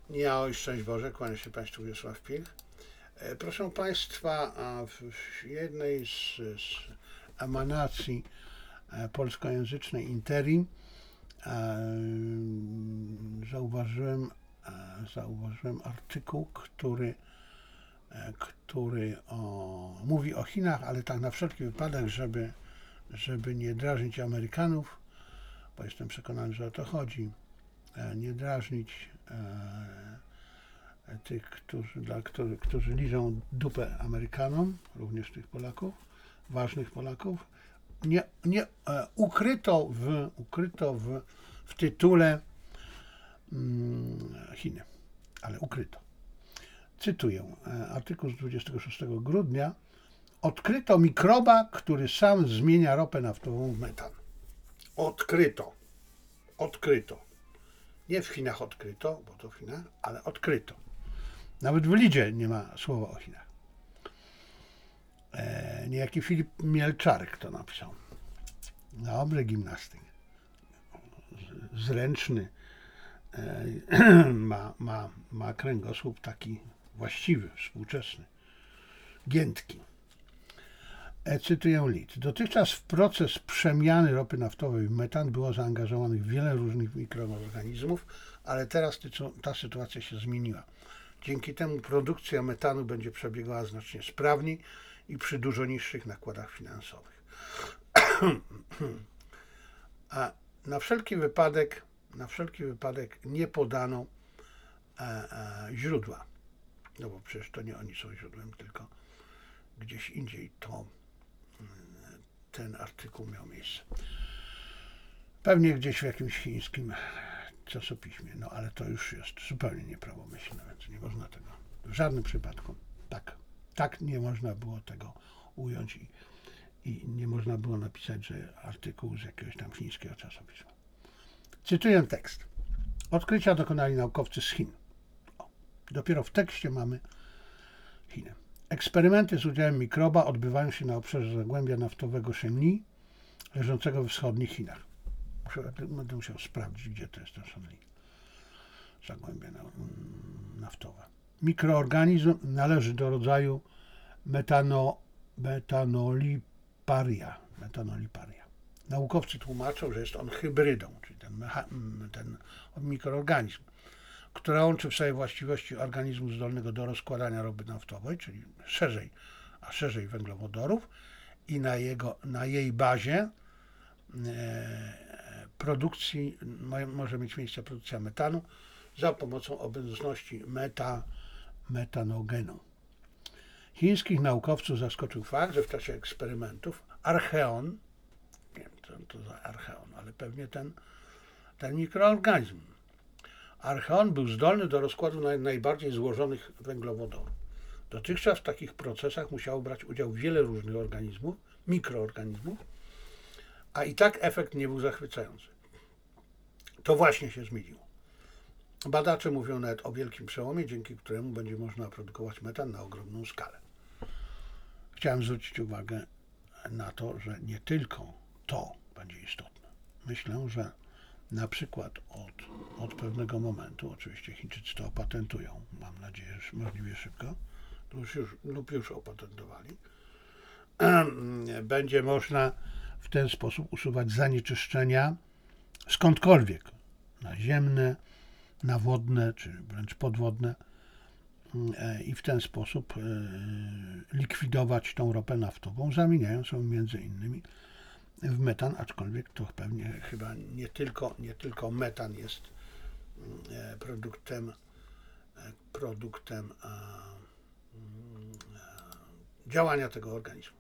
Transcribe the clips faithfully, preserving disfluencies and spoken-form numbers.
Ja, oj, szczęść Boże, kłaniam się Państwu, Wiesław Pilch. E, Proszę Państwa, a w jednej z, z emanacji e, polskojęzycznej Interi e, zauważyłem, e, zauważyłem artykuł, który, e, który o, mówi o Chinach, ale tak na wszelki wypadek, żeby, żeby nie drażnić Amerykanów, bo jestem przekonany, że o to chodzi, e, nie drażnić e, tych, którzy, dla, którzy, którzy liżą dupę Amerykanom, również tych Polaków, ważnych Polaków, nie, nie e, ukryto, w, ukryto w, w tytule mm, Chiny, ale ukryto. Cytuję e, artykuł z dwudziestego szóstego grudnia. Odkryto mikroba, który sam zmienia ropę naftową w metan. Odkryto. Odkryto. Nie w Chinach odkryto, bo to w Chinach, ale odkryto. Nawet w Lidzie nie ma słowa o Chinach. E, niejaki Filip Mielczarek to napisał. Dobry gimnastyk. Zręczny. E, ma, ma, ma kręgosłup taki właściwy, współczesny. Giętki. E, cytuję Lid. Dotychczas w proces przemiany ropy naftowej w metan było zaangażowanych wiele różnych mikroorganizmów, ale teraz ta sytuacja się zmieniła. Dzięki temu produkcja metanu będzie przebiegała znacznie sprawniej i przy dużo niższych nakładach finansowych. A na wszelki wypadek, na wszelki wypadek nie podano e, e, źródła. No bo przecież to nie oni są źródłem, tylko gdzieś indziej to ten artykuł miał miejsce. Pewnie gdzieś w jakimś chińskim czasopiśmie, no ale to już jest zupełnie nieprawomyślne, więc nie można tego w żadnym przypadku tak, tak nie można było tego ująć i, i nie można było napisać, że artykuł z jakiegoś tam chińskiego czasopisma. Cytuję tekst. Odkrycia dokonali naukowcy z Chin. O, dopiero w tekście mamy Chiny. Eksperymenty z udziałem mikroba odbywają się na obszarze zagłębia naftowego Shenli, leżącego we wschodnich Chinach. Będę musiał sprawdzić, gdzie to jest ten Shenli. Zagłębie naftowe. Mikroorganizm należy do rodzaju metano, metanoliparia. metanoliparia. Naukowcy tłumaczą, że jest on hybrydą, czyli ten, mecha- ten mikroorganizm, który łączy w sobie właściwości organizmu zdolnego do rozkładania ropy naftowej, czyli szerzej, a szerzej węglowodorów i na, jego, na jej bazie e, produkcji, może mieć miejsce produkcja metanu za pomocą obecności meta, metanogenu. Chińskich naukowców zaskoczył fakt, że w czasie eksperymentów archeon, nie wiem co to za archeon, ale pewnie ten, ten mikroorganizm, archeon był zdolny do rozkładu naj, najbardziej złożonych węglowodorów. Dotychczas w takich procesach musiało brać udział wiele różnych organizmów, mikroorganizmów, a i tak efekt nie był zachwycający. To właśnie się zmieniło. Badacze mówią nawet o wielkim przełomie, dzięki któremu będzie można produkować metan na ogromną skalę. Chciałem zwrócić uwagę na to, że nie tylko to będzie istotne. Myślę, że na przykład od, od pewnego momentu, oczywiście Chińczycy to opatentują, mam nadzieję, że możliwie szybko, lub już, lub już opatentowali, będzie można w ten sposób usuwać zanieczyszczenia skądkolwiek, naziemne, nawodne, czy wręcz podwodne i w ten sposób likwidować tą ropę naftową, zamieniając ją między innymi w metan, aczkolwiek to pewnie chyba nie tylko, nie tylko metan jest produktem, produktem działania tego organizmu.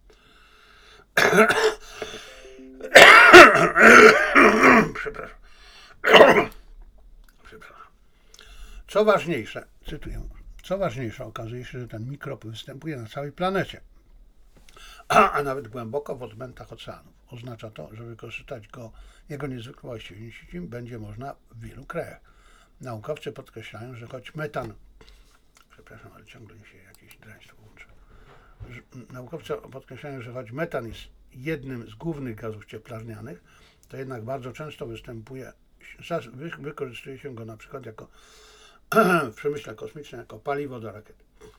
Przepraszam. Przepraszam. Co ważniejsze, cytuję, co ważniejsze, okazuje się, że ten mikrob występuje na całej planecie, a, a nawet głęboko w odmętach oceanów. Oznacza to, że wykorzystać go, jego niezwykłe właściwości będzie można w wielu krajach. Naukowcy podkreślają, że choć metan, przepraszam, ale ciągle mi się jakieś draństwo łączy. Naukowcy podkreślają, że choć metan jest jednym z głównych gazów cieplarnianych, to jednak bardzo często występuje, wykorzystuje się go na przykład jako w przemyśle kosmicznym jako paliwo do rakiet.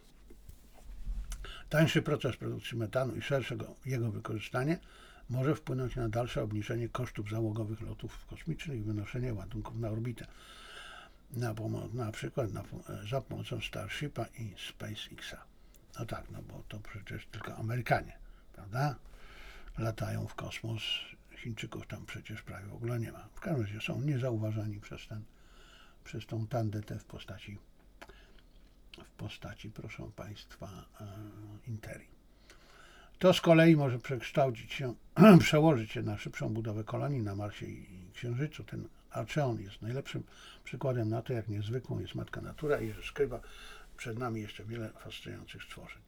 Tańszy proces produkcji metanu i szerszego jego wykorzystanie może wpłynąć na dalsze obniżenie kosztów załogowych lotów kosmicznych i wynoszenie ładunków na orbitę. Na, pomo- na przykład na, za pomocą Starshipa i SpaceXa. No tak, no bo to przecież tylko Amerykanie, prawda? Latają w kosmos. Chińczyków tam przecież prawie w ogóle nie ma. W każdym razie są niezauważani przez ten, przez tą tandetę w postaci w postaci, proszę Państwa, e, Interi. To z kolei może przekształcić się, przełożyć się na szybszą budowę kolonii na Marsie i Księżycu. Ten Archeon jest najlepszym przykładem na to, jak niezwykłą jest matka natura i że skrywa przed nami jeszcze wiele fascynujących stworzeń.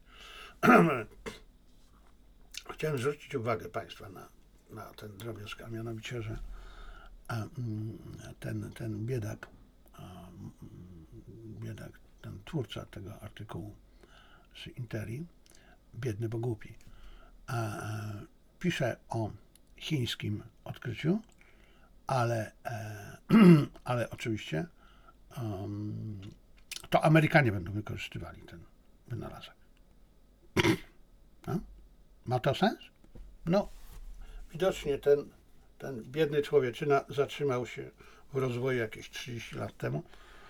Chciałem zwrócić uwagę Państwa na, na ten drobiazg, a mianowicie, że a, ten, ten biedak, a, biedak, ten twórca tego artykułu z Interi, biedny, bo głupi, a, pisze o chińskim odkryciu, ale, e, ale oczywiście um, to Amerykanie będą wykorzystywali ten wynalazek. No? Ma to sens? No, widocznie ten, ten biedny człowieczyna zatrzymał się w rozwoju jakieś trzydzieści lat temu,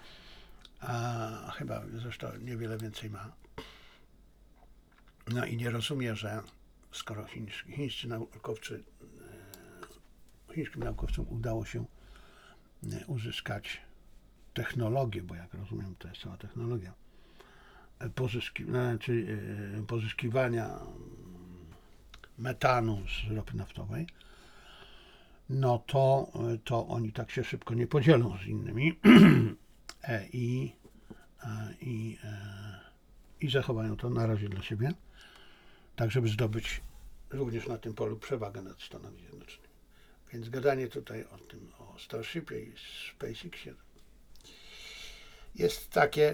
a chyba zresztą niewiele więcej ma. No i nie rozumie, że skoro chińscy, chińscy naukowcy, chińskim naukowcom udało się uzyskać technologię, bo jak rozumiem, to jest cała technologia pozyski, znaczy pozyskiwania metanu z ropy naftowej, no to, to oni tak się szybko nie podzielą z innymi i, i, i zachowają to na razie dla siebie, tak żeby zdobyć również na tym polu przewagę nad Stanami Zjednoczonymi. Więc gadanie tutaj o tym, o Starshipie i SpaceXie jest takie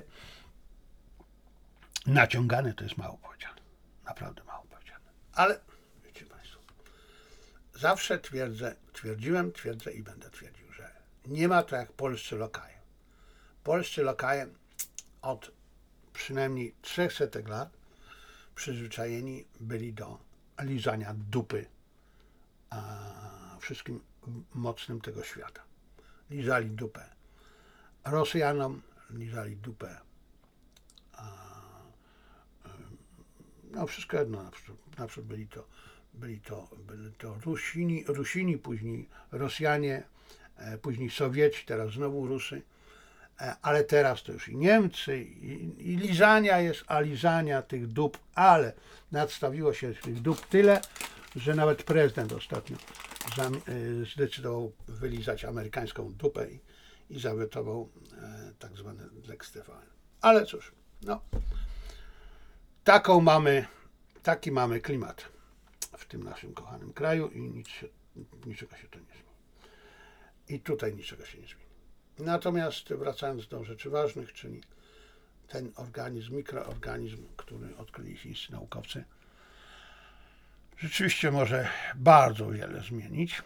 naciągane, to jest mało powiedziane. Naprawdę mało powiedziane. Ale wiecie Państwo, zawsze twierdzę, twierdziłem, twierdzę i będę twierdził, że nie ma to jak polscy lokaje. Polscy lokaje od przynajmniej trzechset lat przyzwyczajeni byli do lizania dupy a, wszystkim mocnym tego świata. Lizali dupę Rosjanom, lizali dupę a, no wszystko jedno, na przykład, na przykład byli to byli to, byli to Rusini, Rusini, później Rosjanie, e, później Sowieci, teraz znowu Rusy, e, ale teraz to już i Niemcy, i, i lizania jest, a lizania tych dup, ale nadstawiło się tych dup tyle, że nawet prezydent ostatnio zam, e, zdecydował wylizać amerykańską dupę i, i zawetował e, tak zwany Lex T V N. Ale cóż, no, taką mamy, taki mamy klimat w tym naszym kochanym kraju i nic się, niczego się to nie zmieni. I tutaj niczego się nie zmieni. Natomiast wracając do rzeczy ważnych, czyli ten organizm, mikroorganizm, który odkryli chińscy naukowcy, rzeczywiście może bardzo wiele zmienić.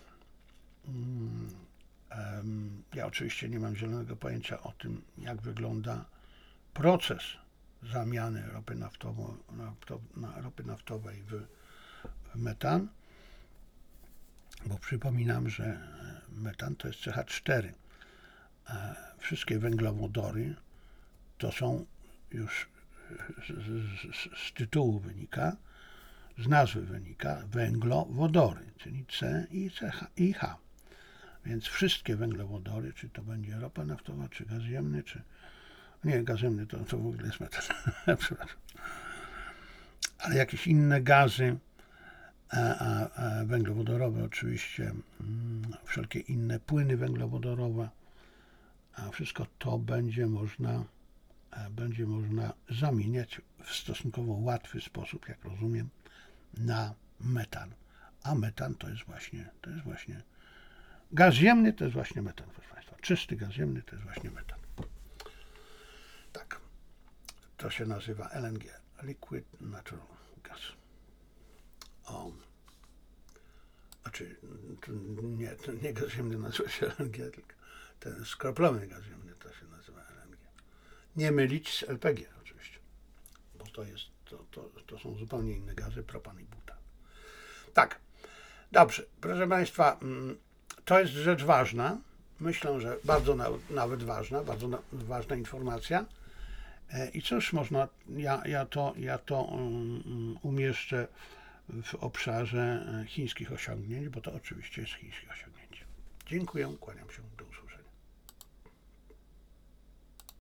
Ja oczywiście nie mam zielonego pojęcia o tym, jak wygląda proces zamiany ropy naftową, na ropy naftowej w metan, bo przypominam, że metan to jest C H cztery. Wszystkie węglowodory to są już z, z, z tytułu wynika, z nazwy wynika węglowodory, czyli C i C H, i H. Więc wszystkie węglowodory, czy to będzie ropa naftowa, czy gaz ziemny, czy nie, gaz ziemny to, to w ogóle jest metan, przepraszam, ale jakieś inne gazy, A, a, a węglowodorowe oczywiście, mm, wszelkie inne płyny węglowodorowe, a wszystko to będzie można, będzie można zamieniać w stosunkowo łatwy sposób, jak rozumiem, na metan. A metan to jest właśnie, to jest właśnie gaz ziemny, to jest właśnie metan, proszę Państwa. Czysty gaz ziemny to jest właśnie metan. Tak, to się nazywa L N G, Liquid Natural Gas. O, znaczy, to nie, to nie gaz ziemny nazywa się L N G, tylko ten skroplony gaz ziemny to się nazywa L N G. Nie mylić z L P G oczywiście, bo to, jest, to, to, to są zupełnie inne gazy, propan i butan. Tak, dobrze, proszę Państwa, to jest rzecz ważna. Myślę, że bardzo na, nawet ważna, bardzo na, ważna informacja. I cóż, można, ja, ja to, ja to um, umieszczę w obszarze chińskich osiągnięć, bo to oczywiście jest chińskie osiągnięcie. Dziękuję, kłaniam się, do usłyszenia.